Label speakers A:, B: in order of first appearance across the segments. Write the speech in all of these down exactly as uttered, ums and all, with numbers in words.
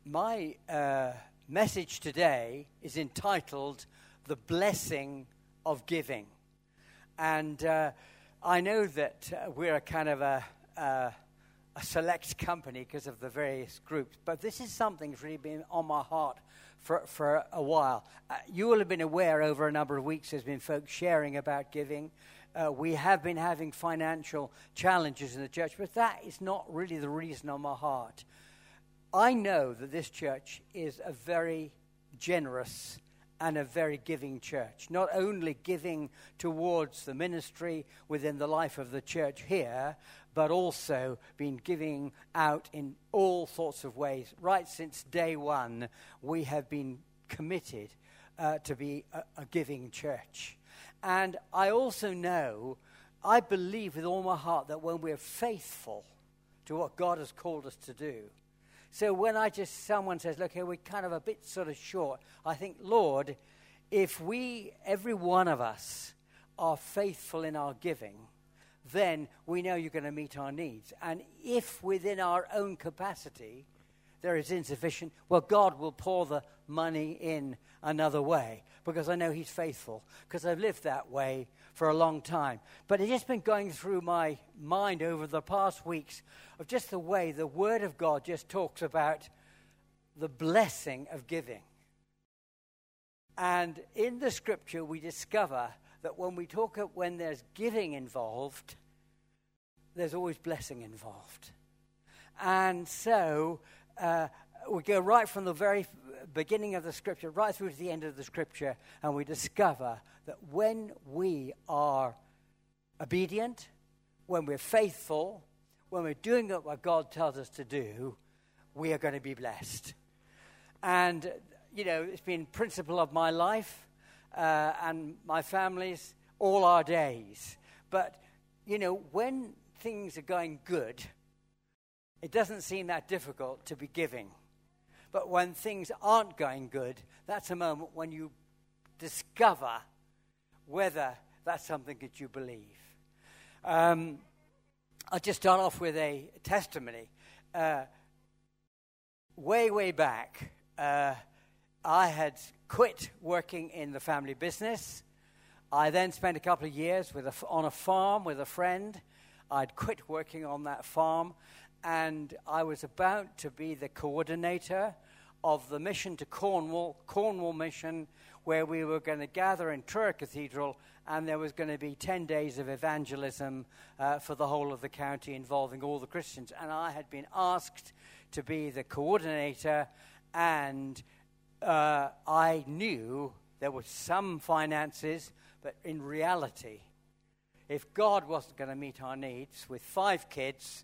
A: My uh, message today is entitled The Blessing of Giving. And uh, I know that uh, we're a kind of a, uh, a select company because of the various groups, but this is something that's really been on my heart for, for a while. Uh, you will have been aware over a number of weeks there's been folks sharing about giving. Uh, we have been having financial challenges in the church, but that is not really the reason on my heart. I know that this church is a very generous and a very giving church, not only giving towards the ministry within the life of the church here, but also been giving out in all sorts of ways. Right since day one, we have been committed uh, to be a, a giving church. And I also know, I believe with all my heart that when we're faithful to what God has called us to do, so when I just, someone says, look, here, we're kind of a bit sort of short, I think, Lord, if we, every one of us, are faithful in our giving, then we know you're going to meet our needs. And if within our own capacity there is insufficient, well, God will pour the money in another way, because I know he's faithful, because I've lived that way for a long time. But it's just been going through my mind over the past weeks of just the way the Word of God just talks about the blessing of giving. And in the Scripture, we discover that when we talk of when there's giving involved, there's always blessing involved. And so uh, we go right from the very beginning of the Scripture right through to the end of the Scripture, and we discover that when we are obedient, when we're faithful, when we're doing what God tells us to do, we are going to be blessed. And, you know, it's been principle of my life uh, and my family's all our days. But, you know, when things are going good, it doesn't seem that difficult to be giving. But when things aren't going good, that's a moment when you discover whether that's something that you believe. Um, I'll just start off with a testimony. Uh, way, way back, uh, I had quit working in the family business. I then spent a couple of years with a, on a farm with a friend. I'd quit working on that farm, and I was about to be the coordinator of the mission to Cornwall, Cornwall mission, where we were going to gather in Truro Cathedral, and there was going to be ten days of evangelism uh, for the whole of the county involving all the Christians. And I had been asked to be the coordinator, and uh, I knew there was some finances, but in reality, if God wasn't going to meet our needs with five kids,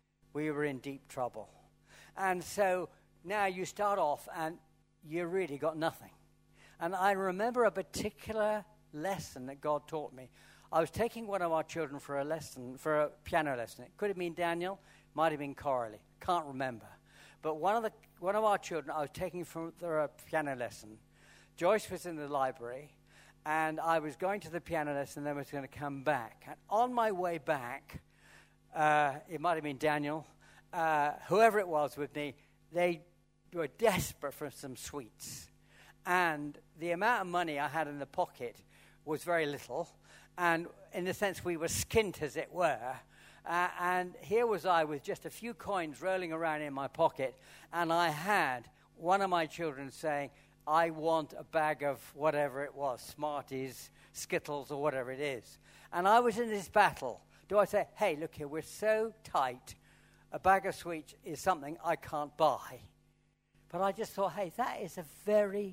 A: we were in deep trouble. And so now you start off and you really got nothing. And I remember a particular lesson that God taught me. I was taking one of our children for a lesson, for a piano lesson. It could have been Daniel, might have been Coralie, can't remember. But one of the one of our children I was taking for a piano lesson. Joyce was in the library, and I was going to the piano lesson, and then I was going to come back. And on my way back, uh, it might have been Daniel, uh, whoever it was with me, they were desperate for some sweets. And the amount of money I had in the pocket was very little. And in the sense we were skint, as it were. Uh, and here was I with just a few coins rolling around in my pocket. And I had one of my children saying, I want a bag of whatever it was, Smarties, Skittles, or whatever it is. And I was in this battle. Do I say, hey, look here, we're so tight. A bag of sweets is something I can't buy. But I just thought, hey, that is a very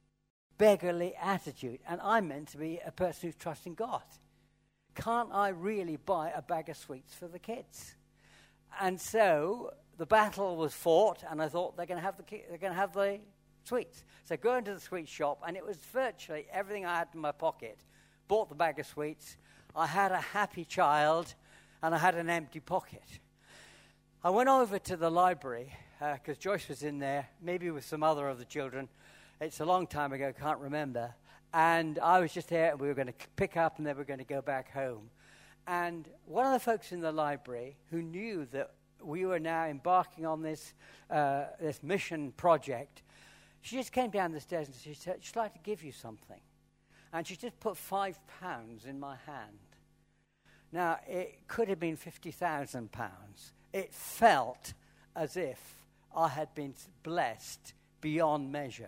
A: beggarly attitude. And I'm meant to be a person who's trusting God. Can't I really buy a bag of sweets for the kids? And so the battle was fought, and I thought they're going to have the they're going to have the sweets. So go into the sweet shop, and it was virtually everything I had in my pocket. Bought the bag of sweets. I had a happy child, and I had an empty pocket. I went over to the library, because uh, Joyce was in there, maybe with some other of the children. It's a long time ago, can't remember. And I was just there, and we were going to pick up, and then we were going to go back home. And one of the folks in the library who knew that we were now embarking on this uh, this mission project, she just came down the stairs and she said, she'd like to give you something. And she just put five pounds in my hand. Now, it could have been fifty thousand pounds. It felt as if I had been blessed beyond measure.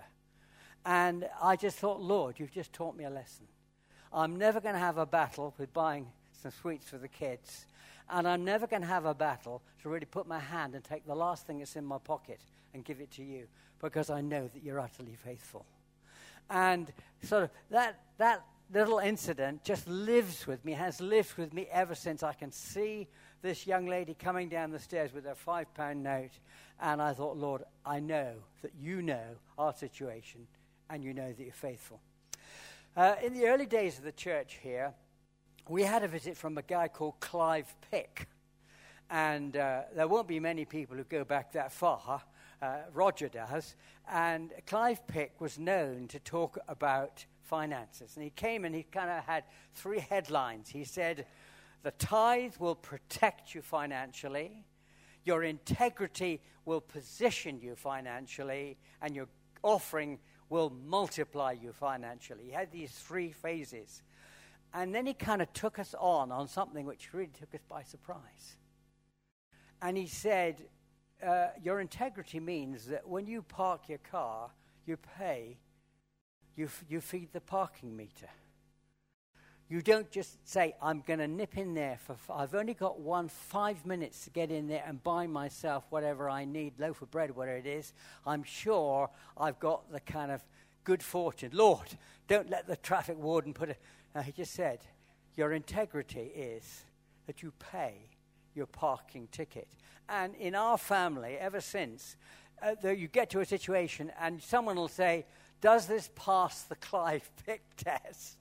A: And I just thought, Lord, you've just taught me a lesson. I'm never going to have a battle with buying some sweets for the kids. And I'm never going to have a battle to really put my hand and take the last thing that's in my pocket and give it to you, because I know that you're utterly faithful. And sort of that that little incident just lives with me, has lived with me ever since. I can see this young lady coming down the stairs with her five-pound note, and I thought, Lord, I know that you know our situation, and you know that you're faithful. Uh, in the early days of the church here, we had a visit from a guy called Clive Pick, and uh, there won't be many people who go back that far. Uh, Roger does, and Clive Pick was known to talk about finances, and he came and he kind of had three headlines. He said, the tithe will protect you financially, your integrity will position you financially, and your offering will multiply you financially. He had these three phases, and then he kind of took us on on something which really took us by surprise. And he said, Uh, your integrity means that when you park your car, you pay, you f- you feed the parking meter. You don't just say, I'm going to nip in there, for f- I've only got one five minutes to get in there and buy myself whatever I need, loaf of bread, whatever it is. I'm sure I've got the kind of good fortune. Lord, don't let the traffic warden put it. No, he just said, your integrity is that you pay your parking ticket. And in our family, ever since, uh, though you get to a situation and someone will say, does this pass the Clive Pick test?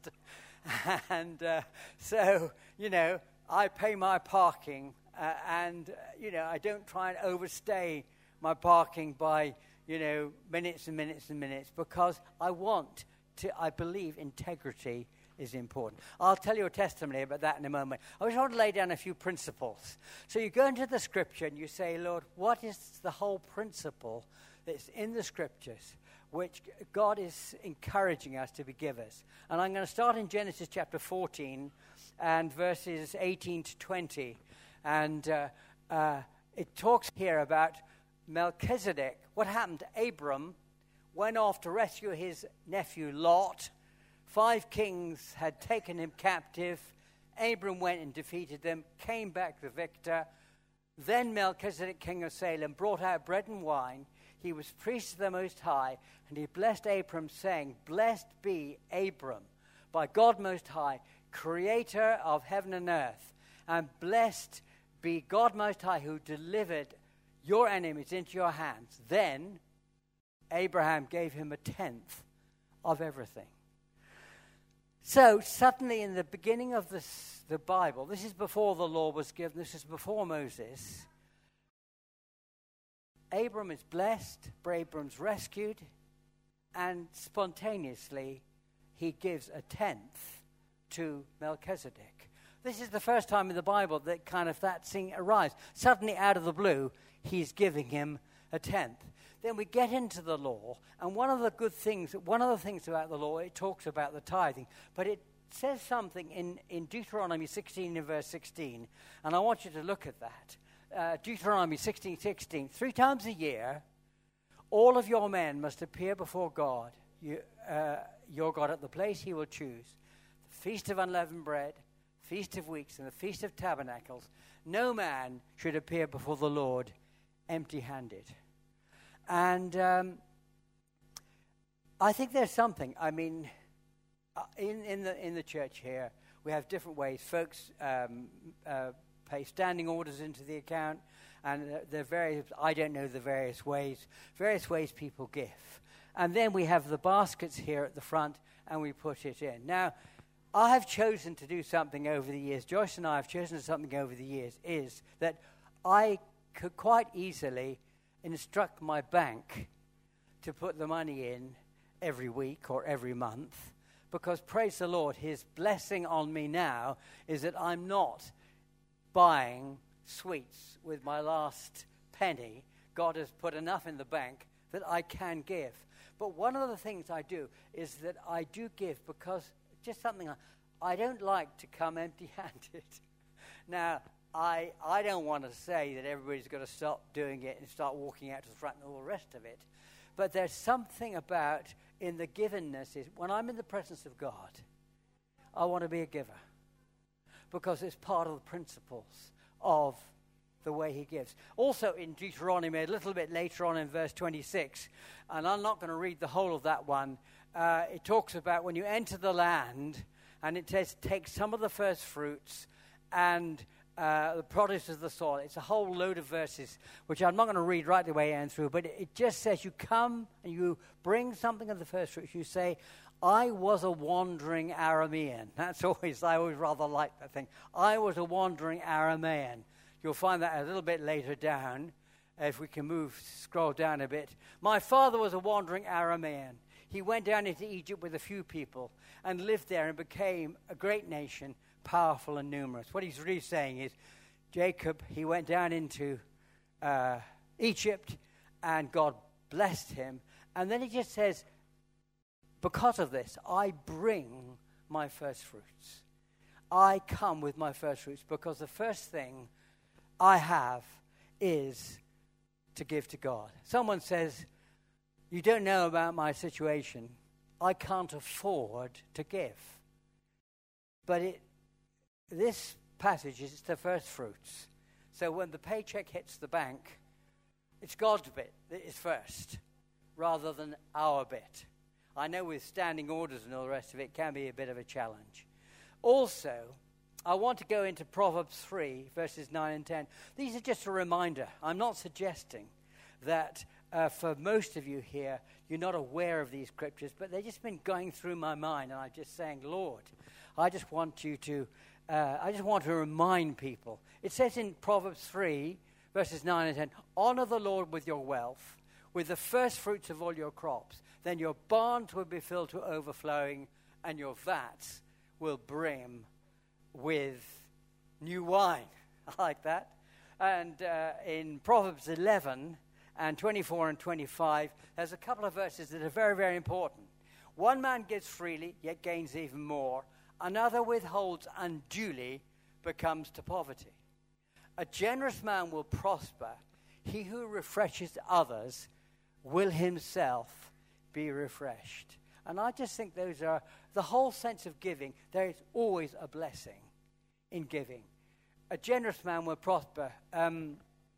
A: and uh, so, you know, I pay my parking uh, and, uh, you know, I don't try and overstay my parking by, you know, minutes and minutes and minutes, because I want to, I believe integrity is important. I'll tell you a testimony about that in a moment. I just want to lay down a few principles. So you go into the scripture and you say, Lord, what is the whole principle that's in the scriptures which God is encouraging us to be givers? And I'm going to start in Genesis chapter fourteen and verses eighteen to twenty. And uh, uh, it talks here about Melchizedek. What happened to Abram? Went off to rescue his nephew Lot. Five kings had taken him captive. Abram went and defeated them, came back the victor. Then Melchizedek, king of Salem, brought out bread and wine. He was priest of the Most High, and he blessed Abram, saying, blessed be Abram by God Most High, creator of heaven and earth. And blessed be God Most High, who delivered your enemies into your hands. Then Abraham gave him a tenth of everything. So suddenly in the beginning of this, the Bible, this is before the law was given, this is before Moses, Abram is blessed, Abram's rescued, and spontaneously he gives a tenth to Melchizedek. This is the first time in the Bible that kind of that thing arrives. Suddenly out of the blue, he's giving him a tenth. Then we get into the law, and one of the good things, one of the things about the law, it talks about the tithing, but it says something in, in Deuteronomy sixteen and verse sixteen, and I want you to look at that. Uh, Deuteronomy sixteen sixteen, three times a year, all of your men must appear before God, you, uh, your God, at the place he will choose, the Feast of Unleavened Bread, Feast of Weeks, and the Feast of Tabernacles. No man should appear before the Lord empty-handed. And um, I think there's something. I mean, uh, in in the in the church here, we have different ways. Folks um, uh, pay standing orders into the account, and uh, there are various. I don't know the various ways. Various ways people give, and then we have the baskets here at the front, and we put it in. Now, I have chosen to do something over the years. Joyce and I have chosen something over the years. Is that I could quite easily instruct my bank to put the money in every week or every month, because, praise the Lord, his blessing on me now is that I'm not buying sweets with my last penny. God has put enough in the bank that I can give. But one of the things I do is that I do give because just something like, I don't like to come empty-handed. Now, I I don't want to say that everybody's got to stop doing it and start walking out to the front and all the rest of it. But there's something about in the givenness is when I'm in the presence of God, I want to be a giver because it's part of the principles of the way he gives. Also in Deuteronomy, a little bit later on in verse twenty-six, and I'm not going to read the whole of that one, uh, it talks about when you enter the land, and it says, take some of the first fruits and uh, the produce of the soil. It's a whole load of verses, which I'm not going to read right the way and through, but it, it just says you come and you bring something of the first fruits. You say, I was a wandering Aramean. That's always, I always rather like that thing. I was a wandering Aramean. You'll find that a little bit later down, if we can move, scroll down a bit. My father was a wandering Aramean. He went down into Egypt with a few people and lived there and became a great nation, powerful and numerous. What he's really saying is, Jacob, he went down into uh, Egypt and God blessed him. And then he just says, because of this, I bring my first fruits. I come with my first fruits because the first thing I have is to give to God. Someone says, you don't know about my situation. I can't afford to give. But it, this passage is the first fruits. So when the paycheck hits the bank, it's God's bit that is first, rather than our bit. I know with standing orders and all the rest of it, it can be a bit of a challenge. Also, I want to go into Proverbs three, verses nine and ten. These are just a reminder. I'm not suggesting that uh, for most of you here, you're not aware of these scriptures, but they've just been going through my mind, and I'm just saying, Lord, I just want you to, uh, I just want to remind people. It says in Proverbs three, verses nine and ten, honor the Lord with your wealth, with the first fruits of all your crops. Then your barns will be filled to overflowing, and your vats will brim with new wine. I like that. And uh, in Proverbs eleven and twenty-four and twenty-five, there's a couple of verses that are very, very important. One man gives freely, yet gains even more. Another withholds unduly, becomes to poverty. A generous man will prosper. He who refreshes others will himself be refreshed. And I just think those are the whole sense of giving. There is always a blessing in giving. A generous man will prosper. Um,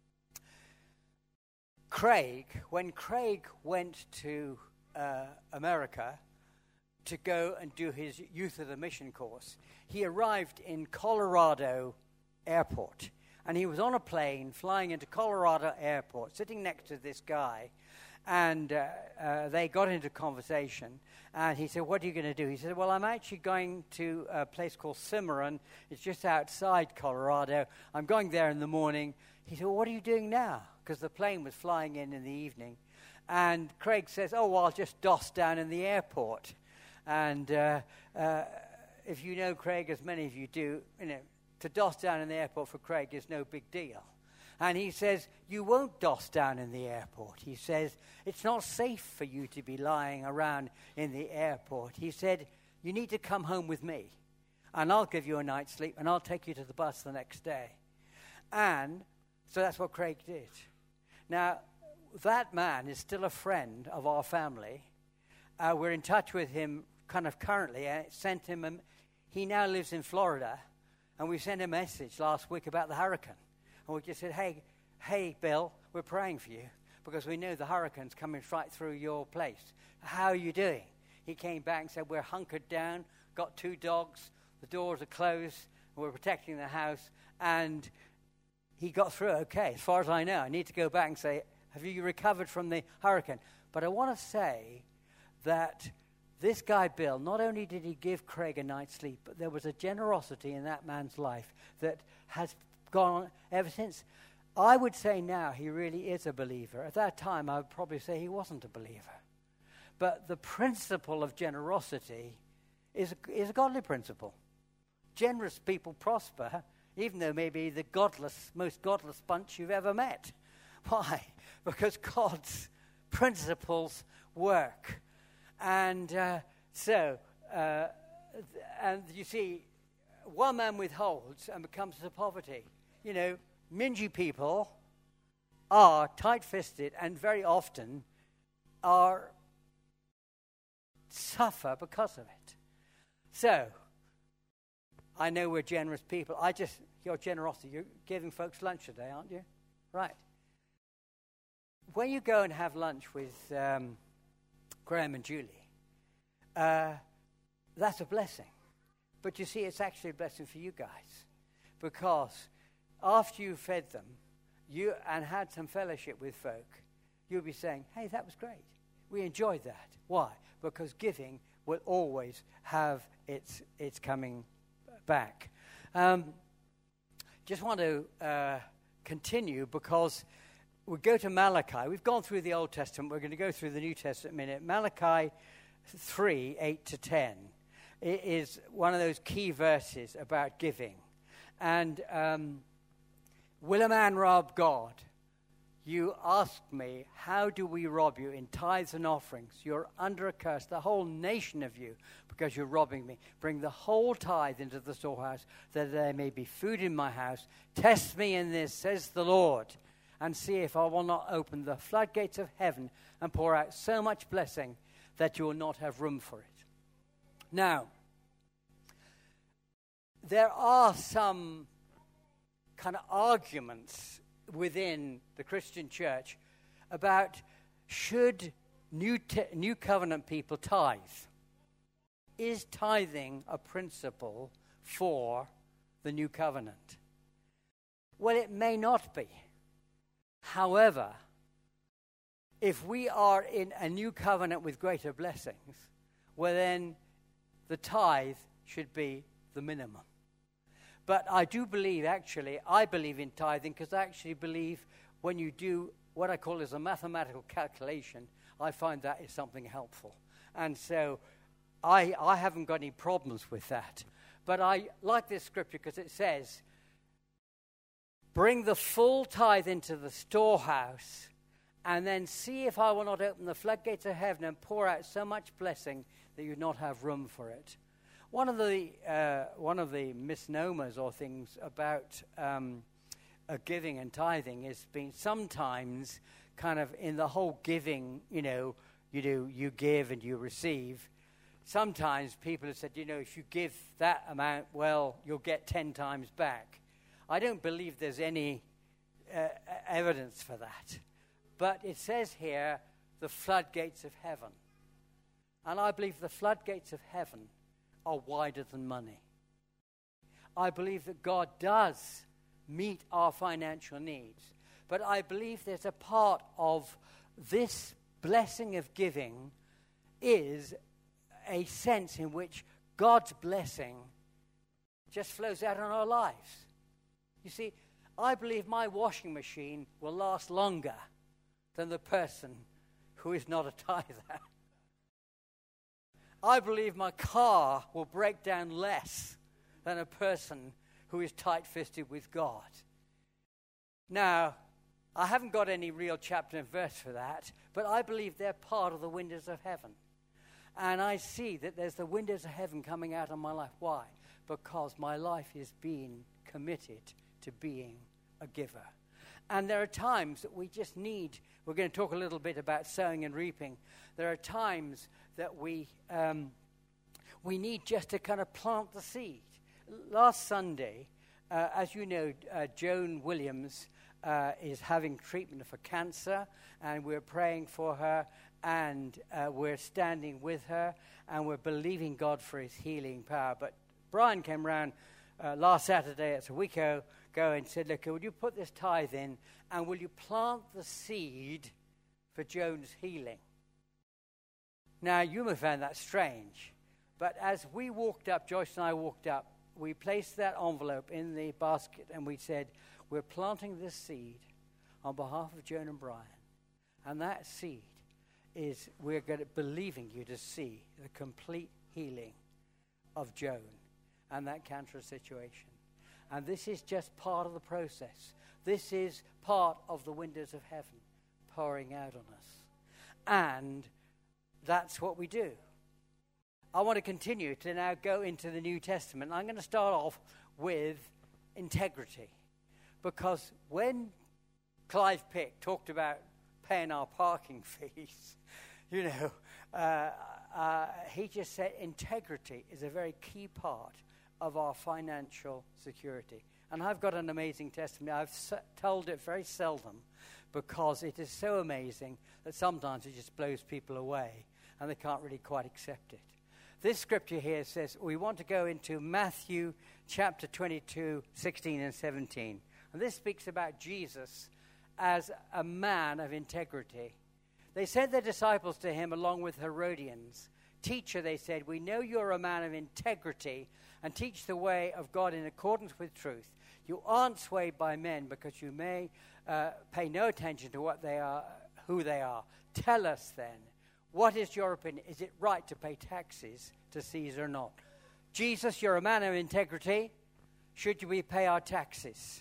A: Craig, when Craig went to uh, America to go and do his Youth of the Mission course, he arrived in Colorado Airport. And he was on a plane flying into Colorado Airport, sitting next to this guy. And uh, uh, they got into conversation. And he said, what are you going to do? He said, well, I'm actually going to a place called Cimarron. It's just outside Colorado. I'm going there in the morning. He said, well, what are you doing now? Because the plane was flying in in the evening. And Craig says, oh, well, I'll just doss down in the airport. And uh, uh, if you know Craig, as many of you do, you know, to doss down in the airport for Craig is no big deal. And he says, you won't doss down in the airport. He says, it's not safe for you to be lying around in the airport. He said, you need to come home with me, and I'll give you a night's sleep, and I'll take you to the bus the next day. And so that's what Craig did. Now, that man is still a friend of our family. Uh, we're in touch with him kind of currently. I sent him, a, he now lives in Florida, and we sent a message last week about the hurricane. And we just said, hey, hey, Bill, we're praying for you because we know the hurricane's coming right through your place. How are you doing? He came back and said, we're hunkered down, got two dogs, the doors are closed, and we're protecting the house. And he got through okay, as far as I know. I need to go back and say, have you recovered from the hurricane? But I want to say that this guy, Bill, not only did he give Craig a night's sleep, but there was a generosity in that man's life that has gone on ever since. I would say now he really is a believer. At that time, I would probably say he wasn't a believer. But the principle of generosity is a, is a godly principle. Generous people prosper even though maybe the godless, most godless bunch you've ever met. Why? Because God's principles work. And uh, so, uh, and you see, one man withholds and becomes to poverty. You know, mingy people are tight-fisted and very often are suffer because of it. So, I know we're generous people. I just, your generosity, you're giving folks lunch today, aren't you? Right. When you go and have lunch with um, Graham and Julie, uh, that's a blessing. But you see, it's actually a blessing for you guys. Because after you fed them you and had some fellowship with folk, you'll be saying, hey, that was great. We enjoyed that. Why? Because giving will always have its its coming back. Um, just want to uh, continue because we go to Malachi. We've gone through the Old Testament. We're going to go through the New Testament in a minute. Malachi three, eight to ten. It is one of those key verses about giving. And um, will a man rob God? You asked me, how do we rob you in tithes and offerings? You're under a curse, the whole nation of you, because you're robbing me. Bring the whole tithe into the storehouse, that there may be food in my house. Test me in this, says the Lord, and see if I will not open the floodgates of heaven and pour out so much blessing that you will not have room for it. Now, there are some kind of arguments within the Christian church about should new te- new covenant people tithe. Is tithing a principle for the new covenant? Well, it may not be. However, if we are in a new covenant with greater blessings, well then the tithe should be the minimum. But I do believe, actually, I believe in tithing because I actually believe when you do what I call as a mathematical calculation, I find that is something helpful. And so I, I haven't got any problems with that. But I like this scripture because it says, bring the full tithe into the storehouse and then see if I will not open the floodgates of heaven and pour out so much blessing that you not have room for it. One of the uh, one of the misnomers or things about um, uh, giving and tithing is being sometimes kind of in the whole giving, you know, you do you give and you receive. Sometimes people have said, you know, if you give that amount, well, you'll get ten times back. I don't believe there's any uh, evidence for that. But it says here, the floodgates of heaven. And I believe the floodgates of heaven are wider than money. I believe that God does meet our financial needs. But I believe there's a part of this blessing of giving is a sense in which God's blessing just flows out on our lives. You see, I believe my washing machine will last longer than the person who is not a tither. I believe my car will break down less than a person who is tight-fisted with God. Now, I haven't got any real chapter and verse for that, but I believe they're part of the windows of heaven. And I see that there's the windows of heaven coming out of my life. Why? Because my life is being committed to being a giver. And there are times that we just need, we're going to talk a little bit about sowing and reaping. There are times that we um, we need just to kind of plant the seed. Last Sunday, uh, as you know, uh, Joan Williams uh, is having treatment for cancer, and we're praying for her, and uh, we're standing with her, and we're believing God for his healing power. But Brian came round uh, last Saturday, it's a week ago, and said, look, will you put this tithe in, and will you plant the seed for Joan's healing? Now, you may find that strange, but as we walked up, Joyce and I walked up, we placed that envelope in the basket, and we said, we're planting this seed on behalf of Joan and Brian, and that seed is, we're going to believing you to see the complete healing of Joan and that cancer situation. And this is just part of the process. This is part of the windows of heaven pouring out on us. And that's what we do. I want to continue to now go into the New Testament. I'm going to start off with integrity. Because when Clive Pick talked about paying our parking fees, you know, uh, uh, he just said integrity is a very key part of our financial security. And I've got an amazing testimony. I've s- told it very seldom because it is so amazing that sometimes it just blows people away and they can't really quite accept it. This scripture here says we want to go into Matthew chapter twenty-two, sixteen and seventeen. And this speaks about Jesus as a man of integrity. They sent their disciples to him along with Herodians. Teacher, they said, we know you're a man of integrity and teach the way of God in accordance with truth. You aren't swayed by men because you may uh, pay no attention to what they are, who they are. Tell us then, what is your opinion? Is it right to pay taxes to Caesar or not? Jesus, you're a man of integrity. Should we pay our taxes?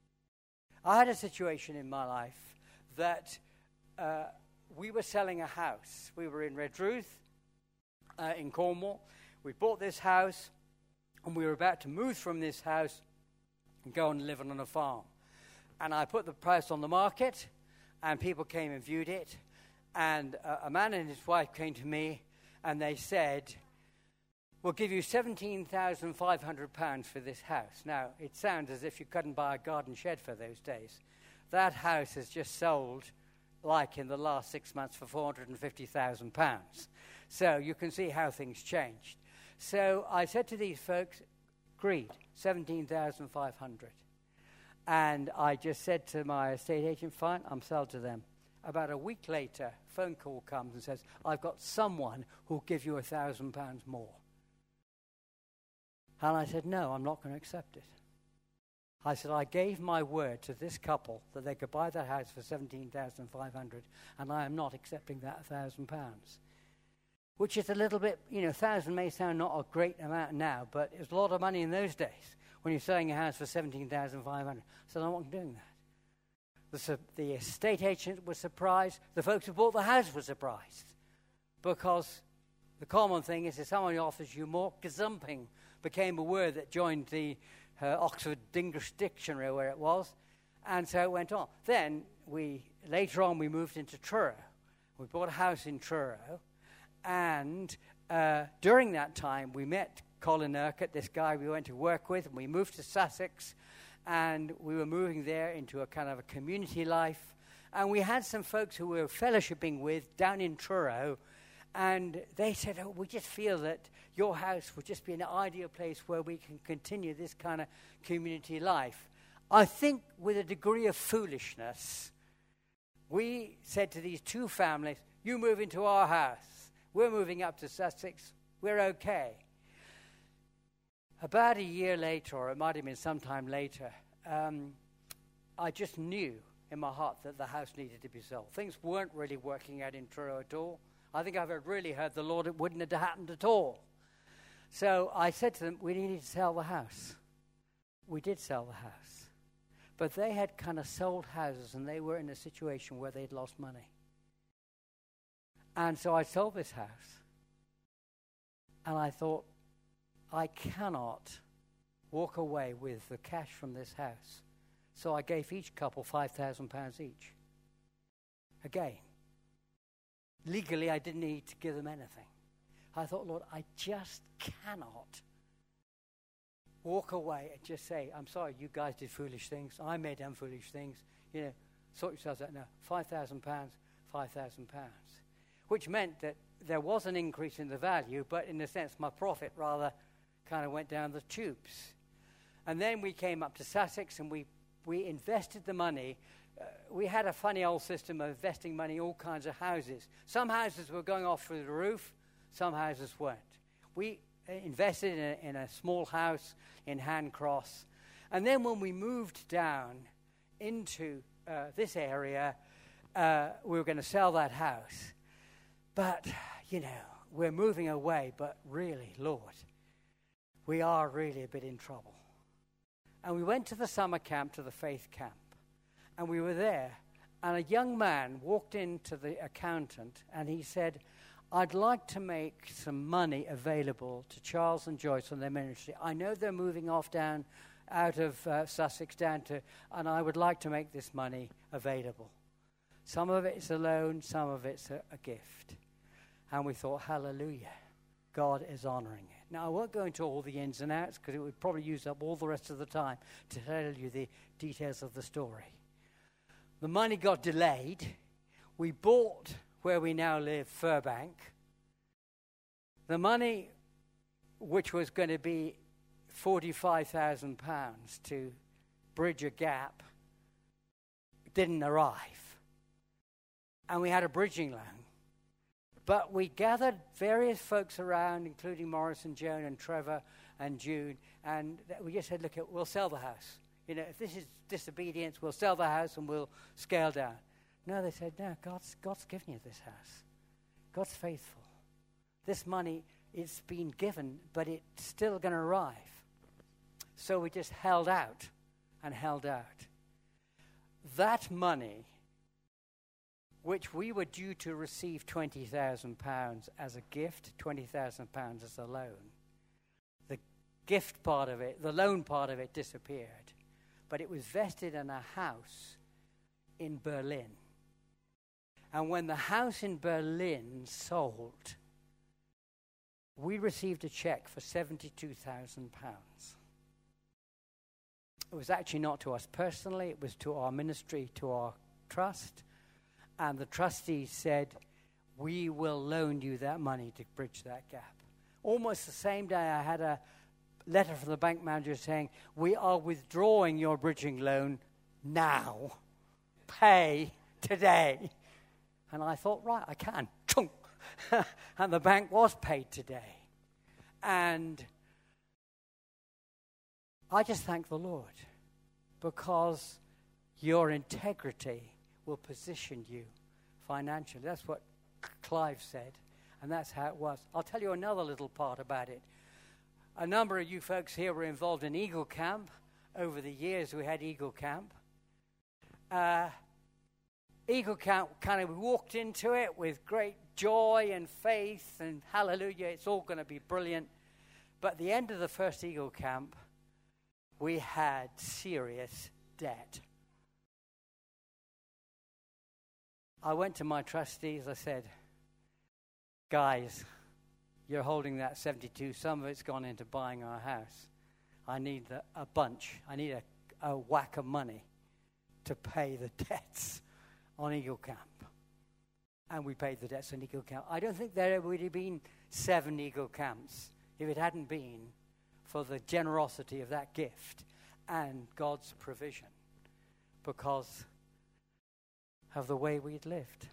A: I had a situation in my life that uh, we were selling a house. We were in Redruth uh, in Cornwall. We bought this house, and we were about to move from this house and go and live on a farm. And I put the price on the market, and people came and viewed it. And uh, a man and his wife came to me, and they said, we'll give you seventeen thousand five hundred pounds for this house. Now, it sounds as if you couldn't buy a garden shed for those days. That house has just sold, like in the last six months, for four hundred fifty thousand pounds. So you can see how things changed. So I said to these folks, agreed, seventeen thousand five hundred. And I just said to my estate agent, fine, I'm sold to them. About a week later, a phone call comes and says, I've got someone who'll give you a thousand pounds more. And I said, no, I'm not going to accept it. I said, I gave my word to this couple that they could buy that house for seventeen thousand five hundred, and I am not accepting that one thousand pounds. Which is a little bit, you know, one thousand may sound not a great amount now, but it was a lot of money in those days when you're selling a house for seventeen thousand five hundred. So I'm not doing that. The, su- the estate agent was surprised. The folks who bought the house were surprised. Because the common thing is if someone offers you more, gazumping became a word that joined the uh, Oxford English Dictionary where it was. And so it went on. Then we, later on, we moved into Truro. We bought a house in Truro. And uh, during that time, we met Colin Urquhart, this guy we went to work with, and we moved to Sussex. And we were moving there into a kind of a community life. And we had some folks who we were fellowshipping with down in Truro. And they said, oh, we just feel that your house would just be an ideal place where we can continue this kind of community life. I think with a degree of foolishness, we said to these two families, you move into our house. We're moving up to Sussex. We're okay. About a year later, or it might have been sometime later, um, I just knew in my heart that the house needed to be sold. Things weren't really working out in Truro at all. I think I've really heard the Lord, it wouldn't have happened at all. So I said to them, we needed to sell the house. We did sell the house. But they had kind of sold houses, and they were in a situation where they'd lost money. And so I sold this house. And I thought, I cannot walk away with the cash from this house. So I gave each couple five thousand pounds each. Again. Legally, I didn't need to give them anything. I thought, Lord, I just cannot walk away and just say, I'm sorry, you guys did foolish things. I made them foolish things. You know, sort yourselves out now. five thousand pounds, five thousand pounds. Which meant that there was an increase in the value, but in a sense, my profit rather kind of went down the tubes. And then we came up to Sussex, and we, we invested the money. Uh, we had a funny old system of investing money in all kinds of houses. Some houses were going off through the roof, some houses weren't. We uh, invested in a, in a small house in Handcross. And then when we moved down into uh, this area, uh, we were going to sell that house. But, you know, we're moving away, but really, Lord, we are really a bit in trouble. And we went to the summer camp, to the faith camp. And we were there. And a young man walked into the accountant and he said, I'd like to make some money available to Charles and Joyce on their ministry. I know they're moving off down out of uh, Sussex down to, and I would like to make this money available. Some of it's a loan, some of it's a, a gift. And we thought, hallelujah, God is honoring it. Now, I won't go into all the ins and outs because it would probably use up all the rest of the time to tell you the details of the story. The money got delayed. We bought where we now live, Furbank. The money, which was going to be forty-five thousand pounds to bridge a gap, didn't arrive. And we had a bridging loan. But we gathered various folks around, including Morris and Joan and Trevor and June, and we just said, look, we'll sell the house. You know, if this is disobedience, we'll sell the house and we'll scale down. No, they said, no, God's, God's given you this house. God's faithful. This money, it's been given, but it's still going to arrive. So we just held out and held out. That money, which we were due to receive twenty thousand pounds as a gift, twenty thousand pounds as a loan. The gift part of it, the loan part of it disappeared. But it was vested in a house in Berlin. And when the house in Berlin sold, we received a check for seventy-two thousand pounds. It was actually not to us personally, it was to our ministry, to our trust. And the trustees said, we will loan you that money to bridge that gap. Almost the same day, I had a letter from the bank manager saying, we are withdrawing your bridging loan now. Pay today. And I thought, right, I can. And the bank was paid today. And I just thank the Lord because your integrity will position you financially. That's what Clive said, and that's how it was. I'll tell you another little part about it. A number of you folks here were involved in Eagle Camp. Over the years, we had Eagle Camp. Uh, Eagle Camp, kind of, we walked into it with great joy and faith, and hallelujah, it's all going to be brilliant. But at the end of the first Eagle Camp, we had serious debt. I went to my trustees, I said, guys, you're holding that seventy-two, some of it's gone into buying our house. I need the, a bunch, I need a, a whack of money to pay the debts on Eagle Camp. And we paid the debts on Eagle Camp. I don't think there would have been seven Eagle Camps if it hadn't been for the generosity of that gift and God's provision, because of the way we'd lived.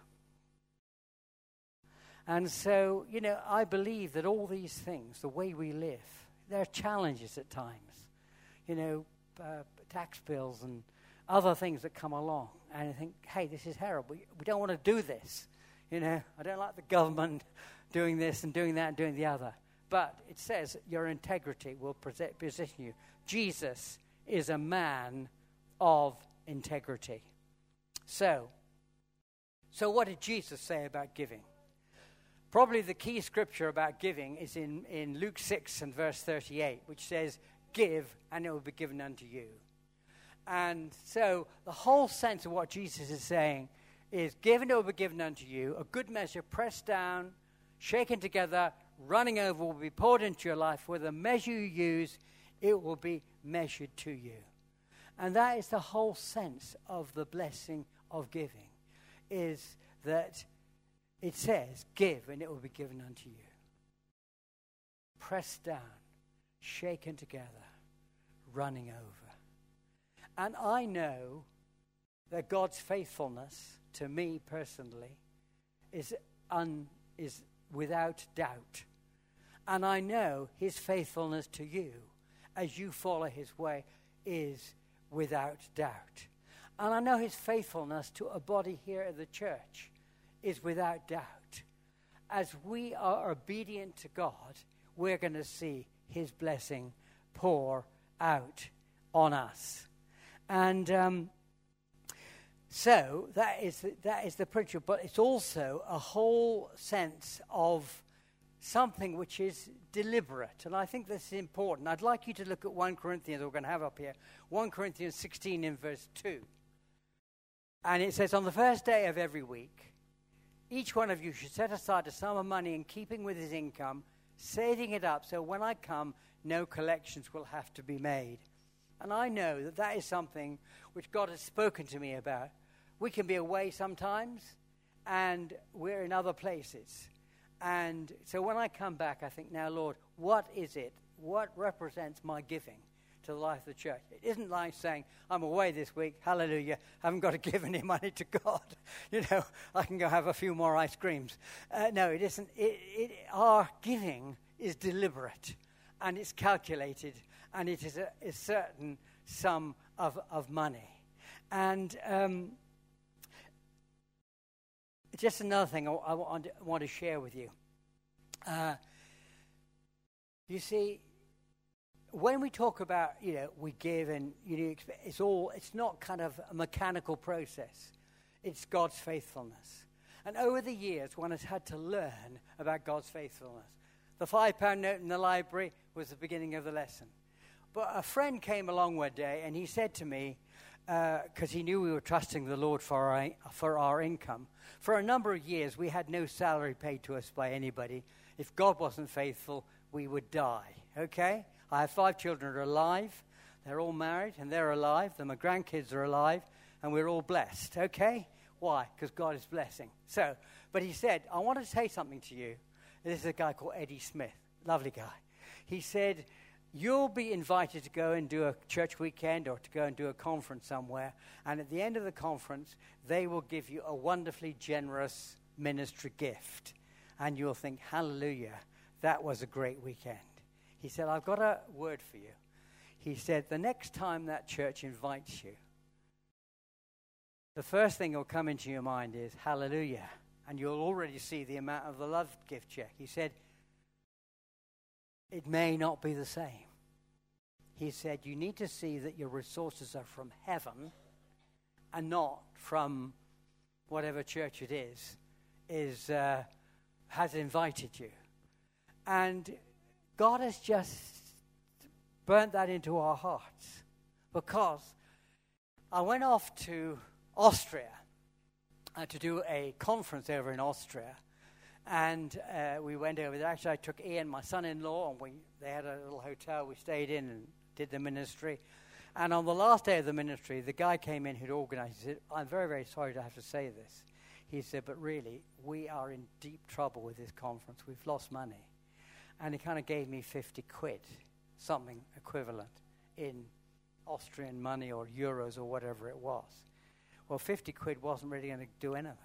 A: And so, you know, I believe that all these things, the way we live, there are challenges at times. You know, uh, tax bills and other things that come along. And I think, hey, this is terrible. We don't want to do this. You know, I don't like the government doing this and doing that and doing the other. But it says your integrity will position you. Jesus is a man of integrity. So, so what did Jesus say about giving? Probably the key scripture about giving is in, in Luke six and verse thirty-eight, which says, give and it will be given unto you. And so the whole sense of what Jesus is saying is, give and it will be given unto you, a good measure pressed down, shaken together, running over will be poured into your life. With the measure you use, it will be measured to you. And that is the whole sense of the blessing of giving, is that it says, give and it will be given unto you. Pressed down, shaken together, running over. And I know that God's faithfulness to me personally is un, is without doubt. And I know his faithfulness to you as you follow his way is without doubt. And I know his faithfulness to a body here at the church is without doubt. As we are obedient to God, we're going to see his blessing pour out on us. And um, so that is the, that is the principle, but it's also a whole sense of something which is deliberate. And I think this is important. I'd like you to look at First Corinthians, we're going to have up here, First Corinthians sixteen in verse two. And it says, on the first day of every week, each one of you should set aside a sum of money in keeping with his income, saving it up so when I come, no collections will have to be made. And I know that that is something which God has spoken to me about. We can be away sometimes, and we're in other places. And so when I come back, I think, now, Lord, what is it? What represents my giving to the life of the church? It isn't like saying, I'm away this week, hallelujah, I haven't got to give any money to God. You know, I can go have a few more ice creams. Uh, no, it isn't. It, it, our giving is deliberate, and it's calculated, and it is a, a certain sum of, of money. And um, just another thing I, I want, want to share with you. Uh, you see, when we talk about, you know, we give and, you know, it's all, it's not kind of a mechanical process. It's God's faithfulness. And over the years, one has had to learn about God's faithfulness. The five pound note in the library was the beginning of the lesson. But a friend came along one day and he said to me, because uh, he knew we were trusting the Lord for our, for our income, for a number of years we had no salary paid to us by anybody. If God wasn't faithful, we would die, okay? I have five children who are alive. They're all married and they're alive. Then my grandkids are alive and we're all blessed, okay? Why? Because God is blessing. So, but he said, I want to say something to you. This is a guy called Eddie Smith, lovely guy. He said, you'll be invited to go and do a church weekend or to go and do a conference somewhere. And at the end of the conference, they will give you a wonderfully generous ministry gift. And you'll think, hallelujah, that was a great weekend. He said, I've got a word for you. He said, the next time that church invites you, the first thing that will come into your mind is, hallelujah. And you'll already see the amount of the love gift check. He said, it may not be the same. He said, you need to see that your resources are from heaven and not from whatever church it is, is uh, has invited you. And God has just burnt that into our hearts, because I went off to Austria uh, to do a conference over in Austria. And uh, we went over there. Actually, I took Ian, my son-in-law, and we they had a little hotel we stayed in and did the ministry. And on the last day of the ministry, the guy came in who'd organized it. I'm very, very sorry to have to say this. He said, but really, we are in deep trouble with this conference. We've lost money. And he kind of gave me fifty quid, something equivalent in Austrian money or euros or whatever it was. Well, fifty quid wasn't really going to do anything.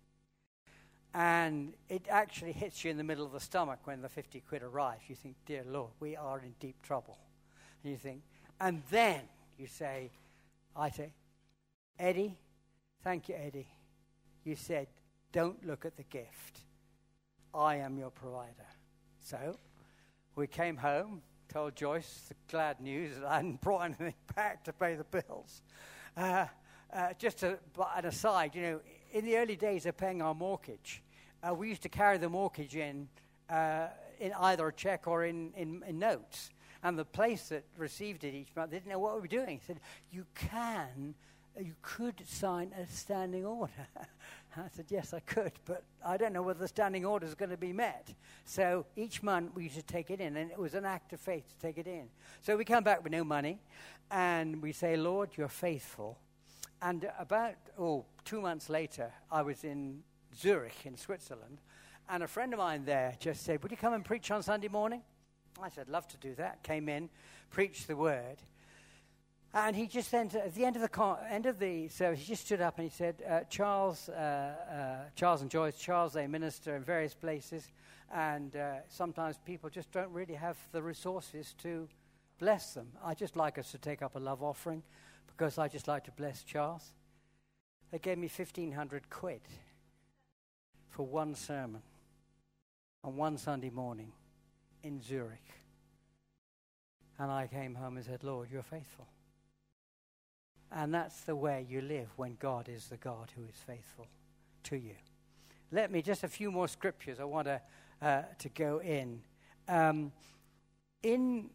A: And it actually hits you in the middle of the stomach when the fifty quid arrives. You think, dear Lord, we are in deep trouble. And you think, and then you say, I say, Eddie, thank you, Eddie. You said, don't look at the gift. I am your provider. So we came home, told Joyce the glad news that I hadn't brought anything back to pay the bills. Uh, uh, just a, an aside, you know, in the early days of paying our mortgage, uh, we used to carry the mortgage in uh, in either a check or in, in, in notes. And the place that received it each month, they didn't know what we were doing. He said, you can, you could sign a standing order. I said, yes, I could, but I don't know whether the standing order is going to be met. So each month we used to take it in, and it was an act of faith to take it in. So we come back with no money, and we say, Lord, you're faithful. And about, oh, two months later, I was in Zurich in Switzerland, and a friend of mine there just said, would you come and preach on Sunday morning? I said, love to do that. Came in, preached the word. And he just then, at the end of the con- end of the service, he just stood up and he said, uh, Charles, uh, uh, Charles and Joyce, Charles, they minister in various places, and uh, sometimes people just don't really have the resources to bless them. I'd just like us to take up a love offering, because I just like to bless Charles. They gave me fifteen hundred quid for one sermon on one Sunday morning in Zurich. And I came home and said, Lord, you're faithful. And that's the way you live when God is the God who is faithful to you. Let me, just a few more scriptures I want to, uh, to go in. Um, in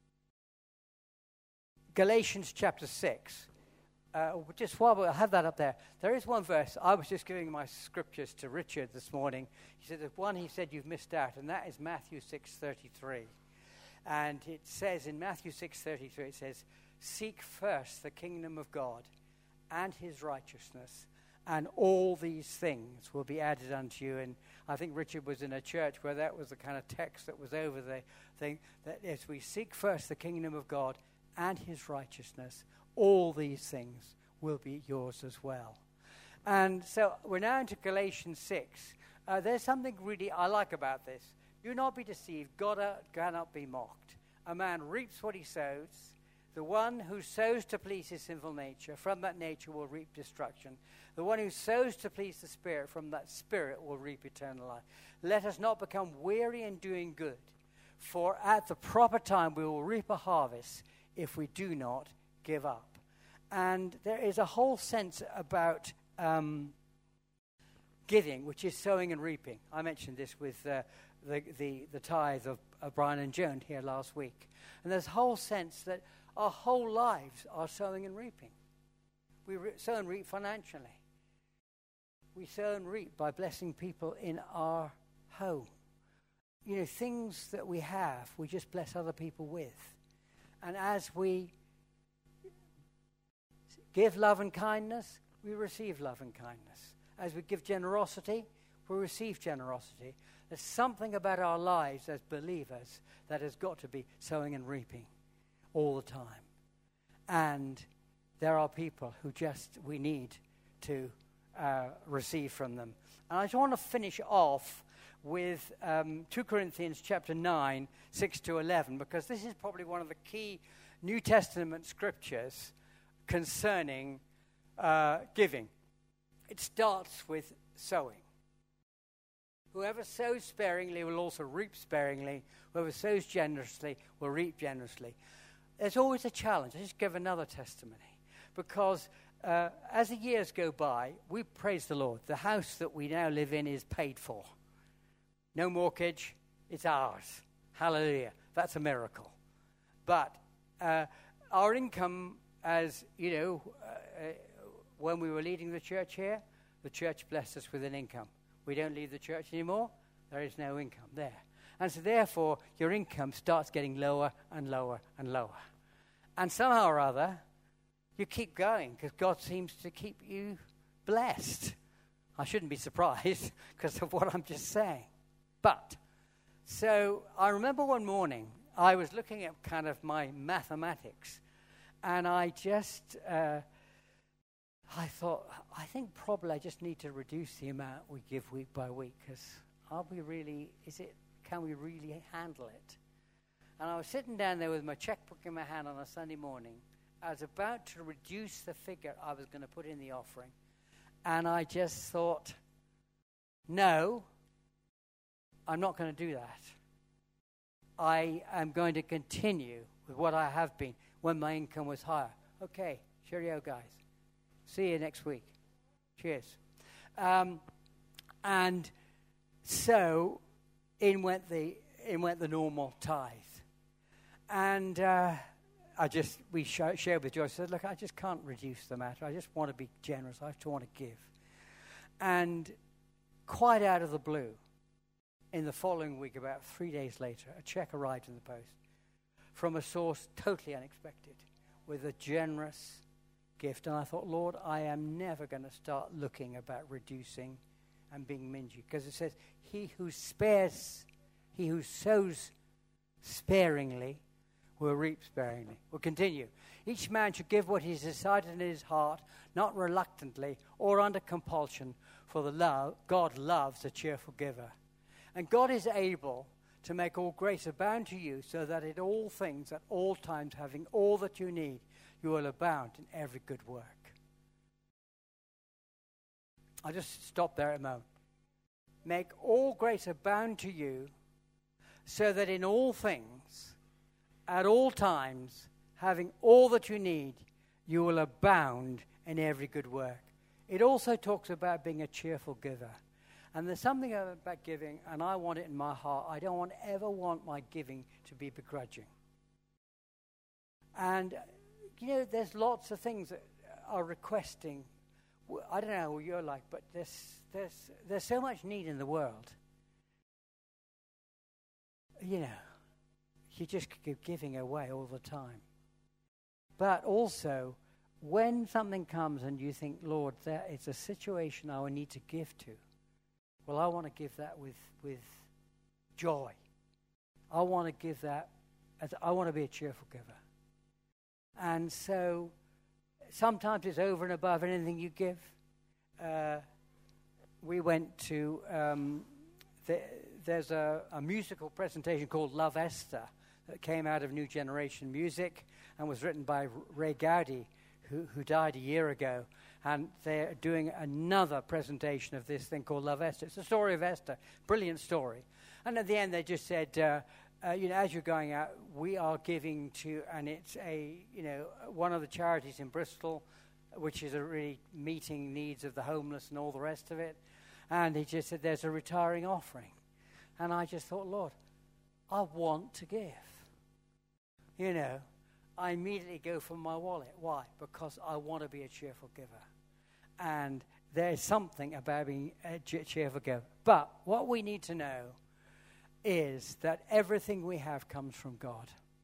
A: Galatians chapter six, uh, just while we'll have that up there, there is one verse. I was just giving my scriptures to Richard this morning. He said there's one he said you've missed out, and that is Matthew six thirty-three. And it says in Matthew six thirty-three, it says, seek first the kingdom of God and his righteousness, and all these things will be added unto you. And I think Richard was in a church where that was the kind of text that was over the thing, that as we seek first the kingdom of God and his righteousness, all these things will be yours as well. And so we're now into Galatians six. Uh, there's something really I like about this. Do not be deceived. God uh, cannot be mocked. A man reaps what he sows. The one who sows to please his sinful nature, from that nature will reap destruction. The one who sows to please the Spirit, from that Spirit will reap eternal life. Let us not become weary in doing good, for at the proper time we will reap a harvest if we do not give up. And there is a whole sense about um, giving, which is sowing and reaping. I mentioned this with uh, the, the, the tithe of uh, Brian and Joan here last week. And there's a whole sense that our whole lives are sowing and reaping. We re- sow and reap financially. We sow and reap by blessing people in our home. You know, things that we have, we just bless other people with. And as we give love and kindness, we receive love and kindness. As we give generosity, we receive generosity. There's something about our lives as believers that has got to be sowing and reaping all the time. And there are people who just, we need to uh, receive from them. And I just want to finish off with um, two Corinthians chapter nine, six to eleven, because this is probably one of the key New Testament scriptures concerning uh, giving. It starts with sowing. Whoever sows sparingly will also reap sparingly. Whoever sows generously will reap generously. There's always a challenge. I just give another testimony. Because uh, as the years go by, we praise the Lord. The house that we now live in is paid for. No mortgage. It's ours. Hallelujah. That's a miracle. But uh, our income, as you know, uh, when we were leading the church here, the church blessed us with an income. We don't leave the church anymore. There is no income there. And so therefore, your income starts getting lower and lower and lower. And somehow or other, you keep going because God seems to keep you blessed. I shouldn't be surprised because of what I'm just saying. But, so I remember one morning, I was looking at kind of my mathematics, and I just, uh, I thought, I think probably I just need to reduce the amount we give week by week, because are we really, is it, can we really handle it? And I was sitting down there with my checkbook in my hand on a Sunday morning. I was about to reduce the figure I was going to put in the offering. And I just thought, no, I'm not going to do that. I am going to continue with what I have been when my income was higher. Okay, cheerio, guys. See you next week. Cheers. Um, and so in went the in went the normal tithe. And uh, I just, we sh- shared with Joyce, said, look, I just can't reduce the matter. I just want to be generous. I just want to give. And quite out of the blue, in the following week, about three days later, a check arrived in the post from a source totally unexpected with a generous gift. And I thought, Lord, I am never going to start looking about reducing and being mingy. Because it says, he who spares, he who sows sparingly will reap sparingly. We'll continue. Each man should give what he's decided in his heart, not reluctantly or under compulsion, for the love God loves a cheerful giver. And God is able to make all grace abound to you, so that in all things, at all times, having all that you need, you will abound in every good work. I'll just stop there a moment. Make all grace abound to you, so that in all things, at all times, having all that you need, you will abound in every good work. It also talks about being a cheerful giver. And there's something about giving, and I want it in my heart. I don't want ever want my giving to be begrudging. And, you know, there's lots of things that are requesting. I don't know who you're like, but there's, there's, there's so much need in the world. You know, you just keep giving away all the time. But also, when something comes and you think, Lord, that it's a situation I will need to give to, well, I want to give that with, with joy. I want to give that, as I want to be a cheerful giver. And so sometimes it's over and above anything you give. Uh, we went to, um, the, there's a, a musical presentation called Love Esther that came out of New Generation Music and was written by Ray Gowdy, who, who died a year ago. And they're doing another presentation of this thing called Love Esther. It's the story of Esther, brilliant story. And at the end they just said, uh, uh, you know, as you're going out, we are giving to, and it's a, you know, one of the charities in Bristol, which is a really meeting needs of the homeless and all the rest of it. And he just said, there's a retiring offering. And I just thought, Lord, I want to give. You know, I immediately go for my wallet. Why? Because I want to be a cheerful giver. And there's something about being a cheerful giver. But what we need to know is that everything we have comes from God.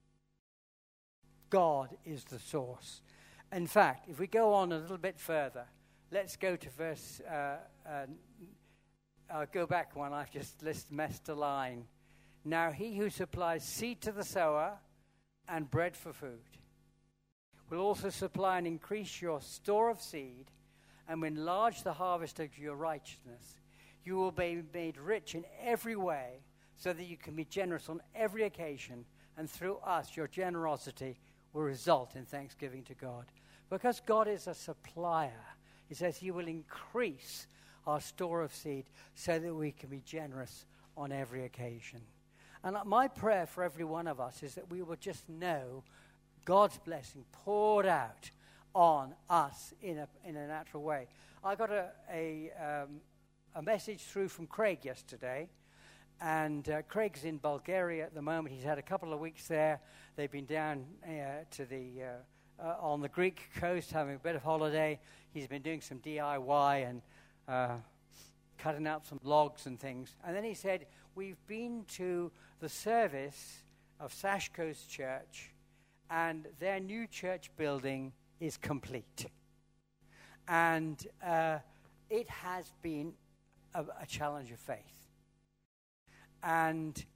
A: God is the source. In fact, if we go on a little bit further, let's go to verse, uh, uh, I'll go back one, I've just list, messed a line. Now he who supplies seed to the sower and bread for food will also supply and increase your store of seed and will enlarge the harvest of your righteousness. You will be made rich in every way so that you can be generous on every occasion, and through us your generosity will result in thanksgiving to God. Because God is a supplier, he says he will increase our store of seed so that we can be generous on every occasion. And my prayer for every one of us is that we will just know God's blessing poured out on us in a in a natural way. I got a a, um, a message through from Craig yesterday, and uh, Craig's in Bulgaria at the moment. He's had a couple of weeks there. They've been down uh, to the uh, uh, on the Greek coast having a bit of holiday. He's been doing some D I Y and uh, cutting out some logs and things. And then he said, we've been to the service of Sashko's church, and their new church building is complete. And uh, it has been a, a challenge of faith. And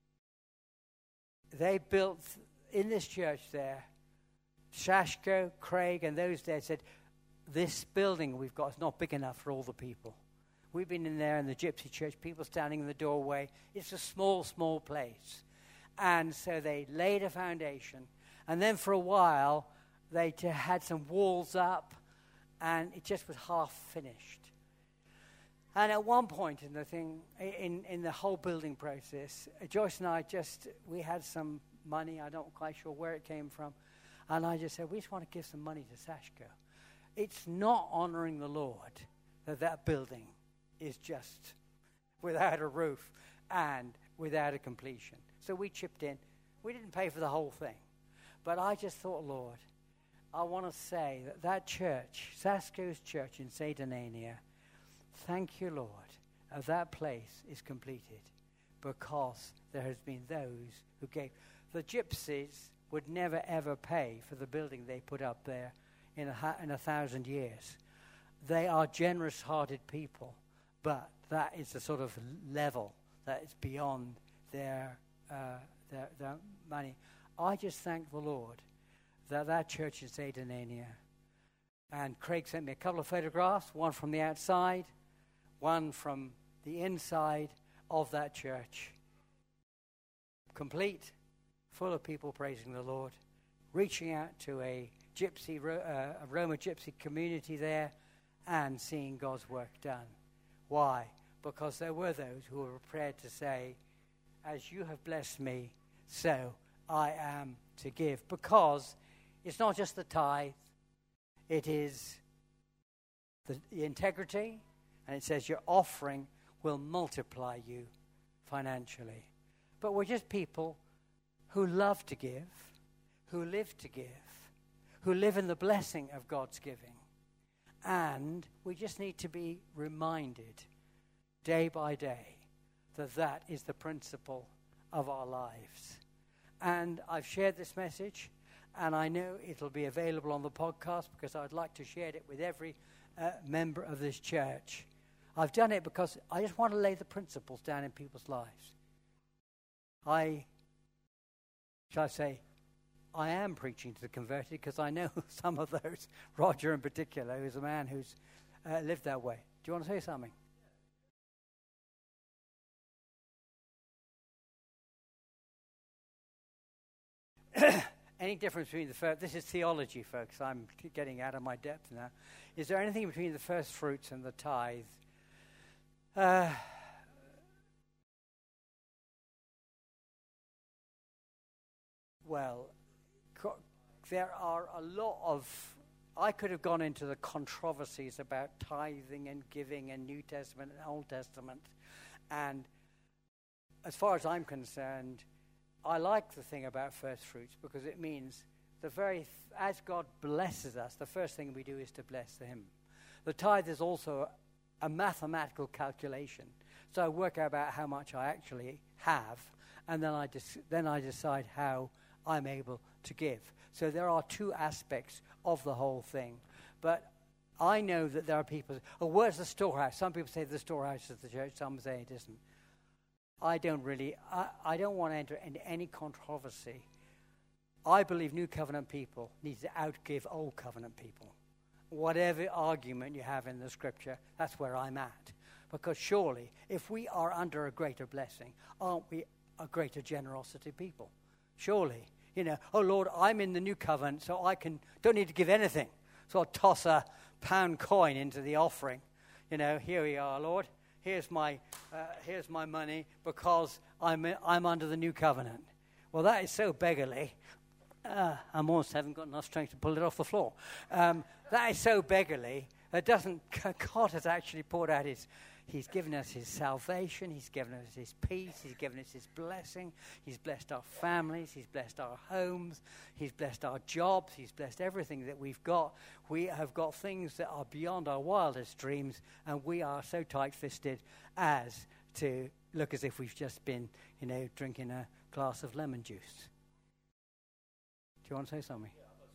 A: they built, in this church there, Shashko, Craig, and those there said, this building we've got is not big enough for all the people. We've been in there in the Gypsy Church, people standing in the doorway. It's a small, small place. And so they laid a foundation. And then for a while, they t- had some walls up, and it just was half finished. And at one point in the thing, in, in the whole building process, Joyce and I just, we had some money. I'm not quite sure where it came from. And I just said, we just want to give some money to Sashko. It's not honoring the Lord that that building is just without a roof and without a completion. So we chipped in. We didn't pay for the whole thing. But I just thought, Lord, I want to say that that church, Sashko's church in Saint Anania, thank you, Lord, that that place is completed because there has been those who gave. The gypsies would never, ever pay for the building they put up there in a, ha- in a thousand years. They are generous-hearted people, but that is the sort of level that is beyond their, uh, their, their money. I just thank the Lord that that church is Saint Anania. And Craig sent me a couple of photographs, one from the outside, one from the inside of that church. Complete, full of people praising the Lord, reaching out to a gypsy, uh, a Roma gypsy community there and seeing God's work done. Why? Because there were those who were prepared to say, as you have blessed me, so I am to give. Because it's not just the tithe, it is the, the integrity, and it says your offering will multiply you financially. But we're just people who love to give, who live to give, who live in the blessing of God's giving. And we just need to be reminded day by day that that is the principle of our lives. And I've shared this message, and I know it'll be available on the podcast because I'd like to share it with every uh, member of this church. I've done it because I just want to lay the principles down in people's lives. I, shall I say, I am preaching to the converted because I know some of those, Roger in particular, who's a man who's uh, lived that way. Do you want to say something? Any difference between the first, this is theology, folks, I'm getting out of my depth now. Is there anything between the first fruits and the tithe? Uh, well, co- there are a lot of, I could have gone into the controversies about tithing and giving and New Testament and Old Testament. And as far as I'm concerned, I like the thing about first fruits because it means the very, th- as God blesses us, the first thing we do is to bless Him. The tithe is also a, a mathematical calculation. So I work out about how much I actually have, and then I dis- then I decide how I'm able to give. So there are two aspects of the whole thing. But I know that there are people, oh, where's the storehouse? Some people say the storehouse is the church, some say it isn't. I don't really, I, I don't want to enter into any controversy. I believe New Covenant people need to outgive Old Covenant people. Whatever argument you have in the Scripture, that's where I'm at. Because surely, if we are under a greater blessing, aren't we a greater generosity people? Surely, you know, oh Lord, I'm in the New Covenant, so I can don't need to give anything. So I'll toss a pound coin into the offering. You know, here we are, Lord. Here's my, uh, here's my money because I'm I'm under the New Covenant. Well, that is so beggarly. Uh, I almost haven't got enough strength to pull it off the floor. Um, that is so beggarly. It doesn't. God has actually poured out His. He's given us His salvation. He's given us His peace. He's given us His blessing. He's blessed our families. He's blessed our homes. He's blessed our jobs. He's blessed everything that we've got. We have got things that are beyond our wildest dreams, and we are so tight-fisted as to look as if we've just been, you know, drinking a glass of lemon juice. Do you want to say something?
B: Yeah, I was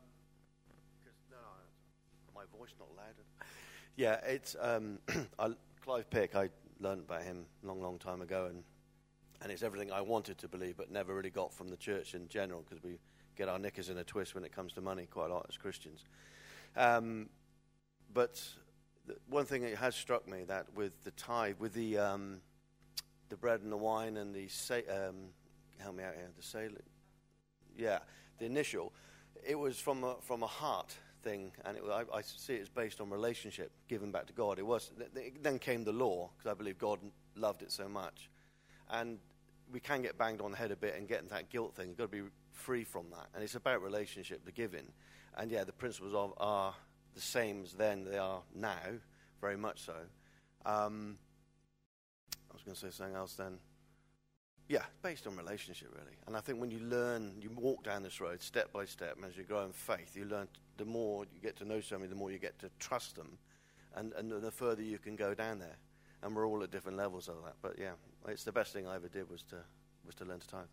B: saying, um, 'cause, no, no, my voice not loud. Yeah, it's um, I, Clive Pick. I learned about him a long, long time ago, and and it's everything I wanted to believe, but never really got from the church in general, because we get our knickers in a twist when it comes to money quite a lot as Christians. Um, but the one thing that has struck me that with the tithe, with the um, the bread and the wine and the sa- um, help me out here, the sale, yeah. The initial, it was from a, from a heart thing, and it, I, I see it as based on relationship, given back to God. It was th- th- then came the law, because I believe God loved it so much, and we can get banged on the head a bit and get into that guilt thing. You've got to be free from that, and it's about relationship, the giving, and yeah, the principles of are the same as then they are now, very much so. Um, I was going to say something else then. Yeah, based on relationship, really. And I think when you learn, you walk down this road step by step, and as you grow in faith, you learn, the more you get to know somebody, the more you get to trust them, and, and the further you can go down there. And we're all at different levels of that. But yeah, it's the best thing I ever did was to was to learn to tithe.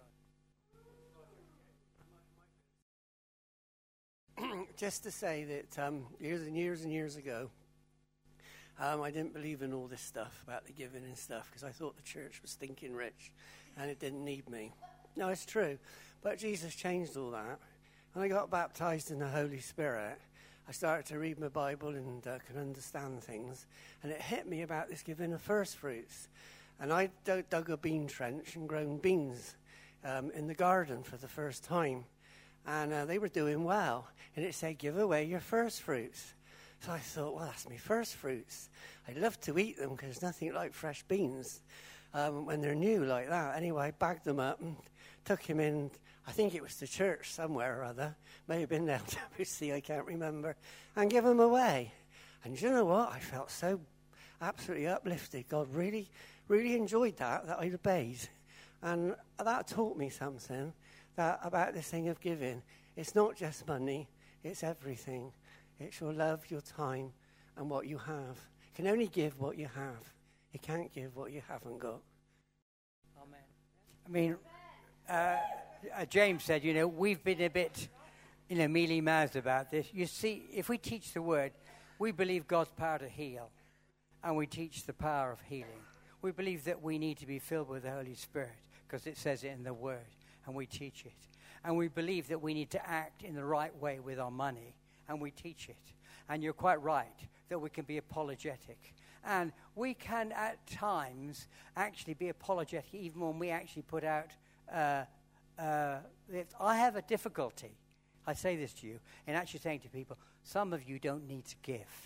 C: Just to say that um, years and years and years ago, Um, I didn't believe in all this stuff about the giving and stuff because I thought the church was stinking rich and it didn't need me. No, it's true. But Jesus changed all that. When I got baptized in the Holy Spirit, I started to read my Bible and uh, could understand things. And it hit me about this giving of first fruits. And I d- dug a bean trench and grown beans um, in the garden for the first time. And uh, they were doing well. And it said, give away your first fruits. So I thought, well, that's my first fruits. I'd love to eat them because there's nothing like fresh beans. um, when they're new like that. Anyway, I bagged them up and took him in. I think it was to church somewhere or other. May have been L W C, I can't remember. And give them away. And you know what? I felt so absolutely uplifted. God really, really enjoyed that, that I'd obeyed. And that taught me something that about this thing of giving. It's not just money, it's everything. It's your love, your time, and what you have. You can only give what you have. You can't give what you haven't got.
A: Amen. I mean, uh, uh, James said, you know, we've been a bit, you know, mealy-mouthed about this. You see, if we teach the word, we believe God's power to heal, and we teach the power of healing. We believe that we need to be filled with the Holy Spirit, because it says it in the word, and we teach it. And we believe that we need to act in the right way with our money, and we teach it. And you're quite right that we can be apologetic. And we can, at times, actually be apologetic, even when we actually put out... Uh, uh, if I have a difficulty, I say this to you, in actually saying to people, some of you don't need to give.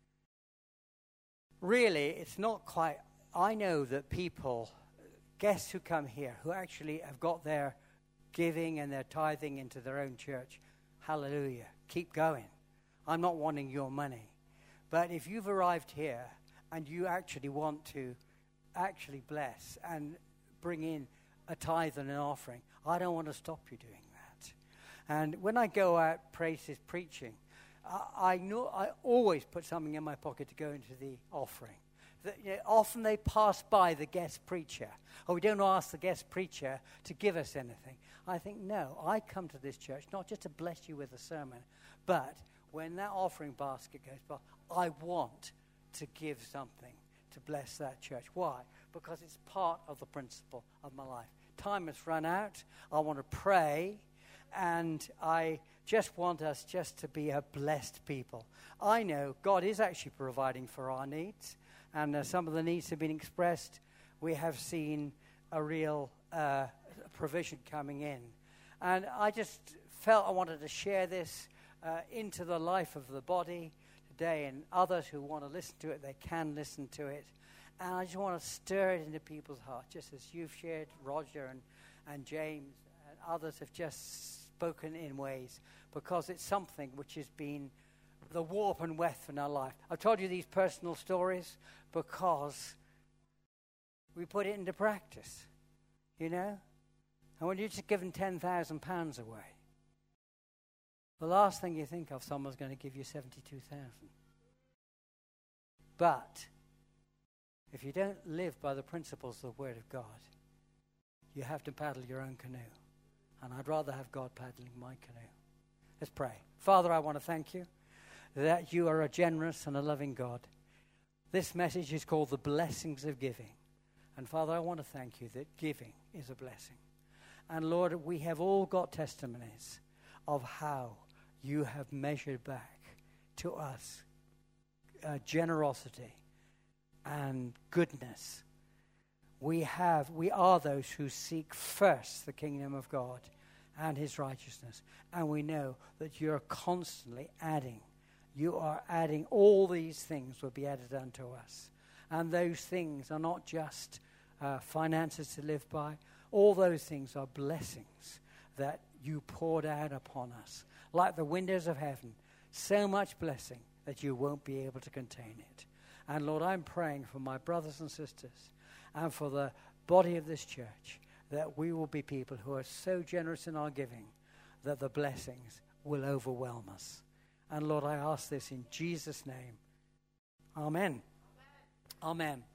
A: Really, it's not quite... I know that people, guests who come here, who actually have got their giving and their tithing into their own church, hallelujah, keep going. I'm not wanting your money. But if you've arrived here and you actually want to actually bless and bring in a tithe and an offering, I don't want to stop you doing that. And when I go out praises preaching, I, I know I always put something in my pocket to go into the offering. The, you know, often they pass by the guest preacher, or we don't ask the guest preacher to give us anything. I think, no, I come to this church not just to bless you with a sermon, but when that offering basket goes by, I want to give something to bless that church. Why? Because it's part of the principle of my life. Time has run out. I want to pray, and I just want us just to be a blessed people. I know God is actually providing for our needs, and uh, some of the needs have been expressed. We have seen a real uh, provision coming in. And I just felt I wanted to share this uh, into the life of the body today, and others who want to listen to it, they can listen to it. And I just want to stir it into people's hearts, just as you've shared, Roger and, and James and others have just spoken in ways, because it's something which has been the warp and weft in our life. I've told you these personal stories because we put it into practice, you know? And when you're just giving ten thousand pounds away, the last thing you think of, someone's going to give you seventy-two thousand. But if you don't live by the principles of the Word of God, you have to paddle your own canoe. And I'd rather have God paddling my canoe. Let's pray. Father, I want to thank you that you are a generous and a loving God. This message is called the blessings of giving. And Father, I want to thank you that giving is a blessing. And Lord, we have all got testimonies of how you have measured back to us uh, generosity and goodness. We have, we are those who seek first the kingdom of God and his righteousness. And we know that you're constantly adding. You are adding all these things will be added unto us. And those things are not just uh, finances to live by. All those things are blessings that you poured out upon us. Like the windows of heaven, so much blessing that you won't be able to contain it. And Lord, I'm praying for my brothers and sisters and for the body of this church that we will be people who are so generous in our giving that the blessings will overwhelm us. And Lord, I ask this in Jesus' name. Amen. Amen. Amen.